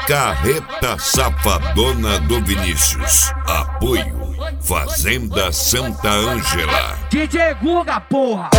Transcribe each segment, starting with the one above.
Carreta Safadona do Vinícius. Apoio Fazenda Santa Ângela. DJ Guga, porra!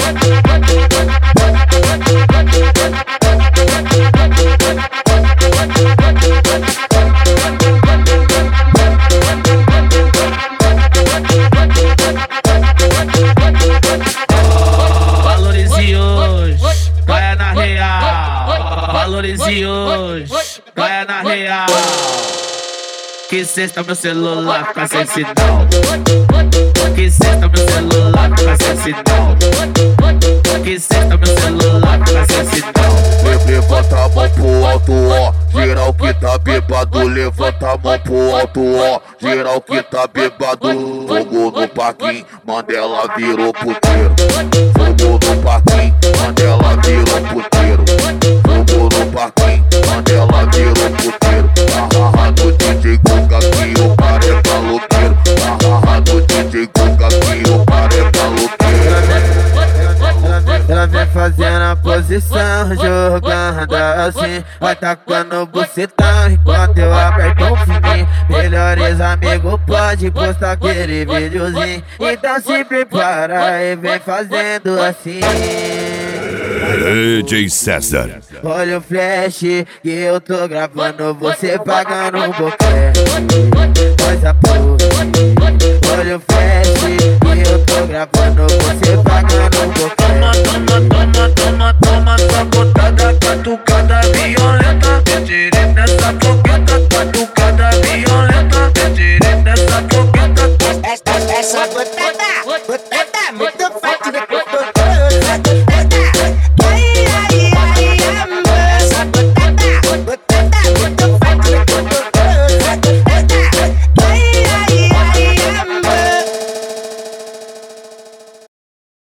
Valorize hoje, caia na real. Valorize hoje, caia na real. Que sexta meu celular fica sem sinal. Que sexta meu celular fica sem sinal. Que sexta meu celular fica sem sinal. Levanta a mão pro alto, ó. Geral que tá bêbado, levanta a mão pro alto, ó. Geral que tá bêbado. Fogo no parquinho, Mandela virou puteiro. Fogo no parquinho, Mandela virou puteiro. Fogo no parquinho, Mandela virou puteiro. Agarra no DJ Guga que o cara é maloqueiro. Agarra no DJ Guga que o cara é maloqueiro. Ela vem fazendo a posição, jogando assim, vai tacando bucetão enquanto eu aperto o fininho. Melhores amigos pode postar aquele videozinho, então se prepara e vem fazendo assim. DJ César. Olha o flash que eu tô gravando, você pagando um boquete. Coisa porra. Olha o flash que eu tô gravando, você pagando